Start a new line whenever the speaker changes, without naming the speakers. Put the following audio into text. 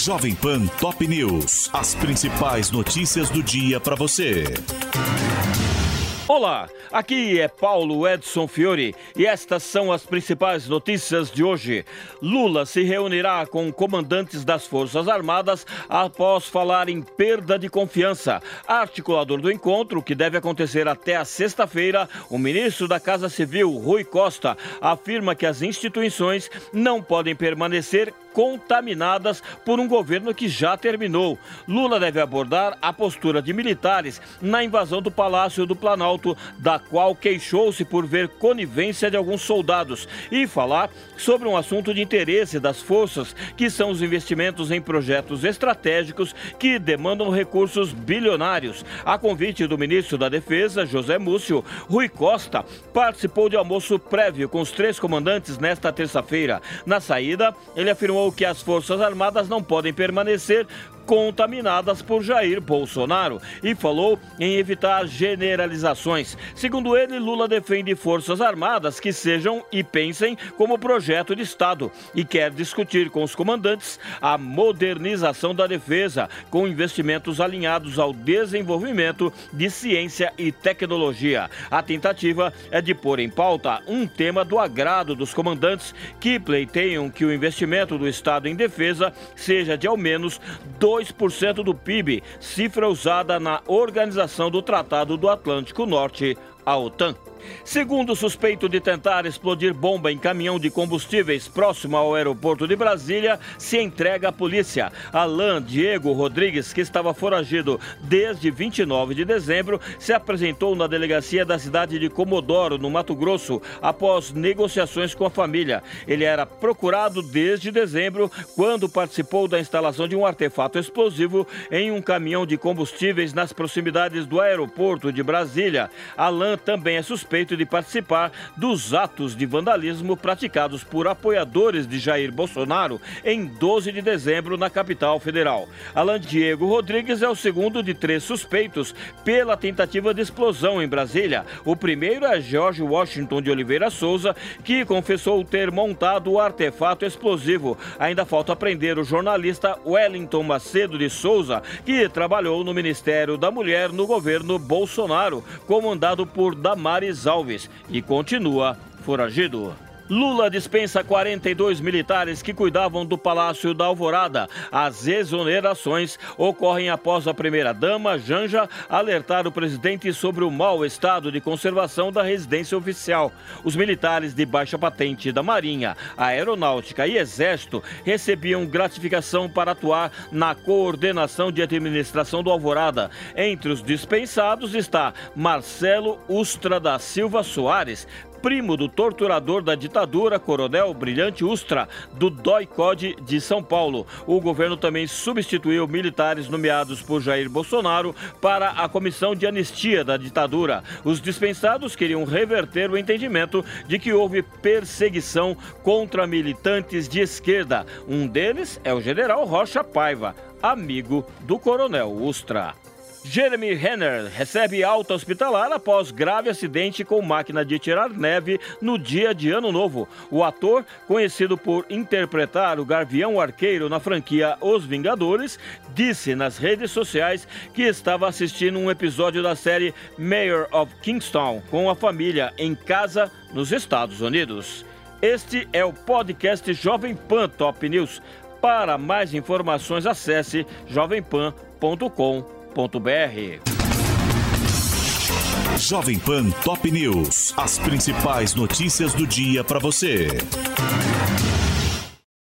Jovem Pan Top News. As principais notícias do dia para você.
Olá, aqui é Paulo Edson Fiore e estas são as principais notícias de hoje. Lula se reunirá com comandantes das Forças Armadas após falar em perda de confiança. Articulador do encontro, que deve acontecer até a sexta-feira, o ministro da Casa Civil, Rui Costa, afirma que as instituições não podem permanecer contaminadas por um governo que já terminou. Lula deve abordar a postura de militares na invasão do Palácio do Planalto, da qual queixou-se por ver conivência de alguns soldados, e falar sobre um assunto de interesse das forças, que são os investimentos em projetos estratégicos que demandam recursos bilionários. A convite do ministro da Defesa, José Múcio, Rui Costa participou de almoço prévio com os 3 comandantes nesta terça-feira. Na saída, ele afirmou que as Forças Armadas não podem permanecer contaminadas por Jair Bolsonaro e falou em evitar generalizações. Segundo ele, Lula defende Forças Armadas que sejam e pensem como projeto de Estado e quer discutir com os comandantes a modernização da defesa, com investimentos alinhados ao desenvolvimento de ciência e tecnologia. A tentativa é de pôr em pauta um tema do agrado dos comandantes, que pleiteiam que o investimento do Estado em defesa seja de ao menos 2% do PIB, cifra usada na Organização do Tratado do Atlântico Norte, a OTAN. Segundo o suspeito de tentar explodir bomba em caminhão de combustíveis próximo ao aeroporto de Brasília, se entrega à polícia. Alan Diego Rodrigues, que estava foragido desde 29 de dezembro, se apresentou na delegacia da cidade de Comodoro, no Mato Grosso, após negociações com a família. Ele era procurado desde dezembro, quando participou da instalação de um artefato explosivo em um caminhão de combustíveis nas proximidades do aeroporto de Brasília. Alan também é suspeito de participar dos atos de vandalismo praticados por apoiadores de Jair Bolsonaro em 12 de dezembro na capital federal. Alan Diego Rodrigues é o segundo de 3 suspeitos pela tentativa de explosão em Brasília. O primeiro é George Washington de Oliveira Souza, que confessou ter montado o artefato explosivo. Ainda falta prender o jornalista Wellington Macedo de Souza, que trabalhou no Ministério da Mulher no governo Bolsonaro, comandado por Damares Alves, e continua foragido. Lula dispensa 42 militares que cuidavam do Palácio da Alvorada. As exonerações ocorrem após a primeira-dama, Janja, alertar o presidente sobre o mau estado de conservação da residência oficial. Os militares de baixa patente da Marinha, Aeronáutica e Exército recebiam gratificação para atuar na coordenação de administração do Alvorada. Entre os dispensados está Marcelo Ustra da Silva Soares, primo do torturador da ditadura, Coronel Brilhante Ustra, do DOI-CODE de São Paulo. O governo também substituiu militares nomeados por Jair Bolsonaro para a Comissão de Anistia da ditadura. Os dispensados queriam reverter o entendimento de que houve perseguição contra militantes de esquerda. Um deles é o general Rocha Paiva, amigo do Coronel Ustra. Jeremy Renner recebe alta hospitalar após grave acidente com máquina de tirar neve no dia de Ano Novo. O ator, conhecido por interpretar o Gavião Arqueiro na franquia Os Vingadores, disse nas redes sociais que estava assistindo um episódio da série Mayor of Kingstown com a família em casa nos Estados Unidos. Este é o podcast Jovem Pan Top News. Para mais informações, acesse jovempan.com.br.
Jovem Pan Top News. As principais notícias do dia para você.